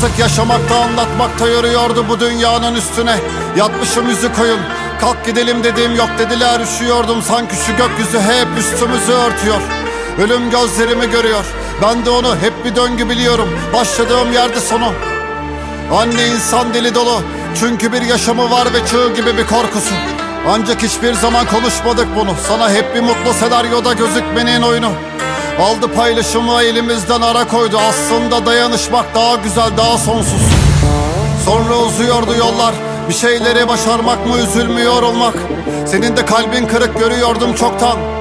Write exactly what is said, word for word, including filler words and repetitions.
Artık yaşamakta, anlatmakta yürüyordu bu dünyanın üstüne. Yatmışım yüzü koyun, kalk gidelim dediğim yok dediler. Üşüyordum sanki şu gökyüzü hep üstümüzü örtüyor. Ölüm gözlerimi görüyor, ben de onu hep bir döngü biliyorum. Başladığım yerde sonu. Anne insan deli dolu, çünkü bir yaşamı var ve çığ gibi bir korkusu. Ancak hiçbir zaman konuşmadık bunu. Sana hep bir mutlu senaryoda gözükmenin oyunu. Aldı paylaşımı elimizden ara koydu. Aslında dayanışmak daha güzel, daha sonsuz. Sonra uzuyordu yollar, bir şeyleri başarmak mı, üzülmüyor olmak. Senin de kalbin kırık görüyordum çoktan.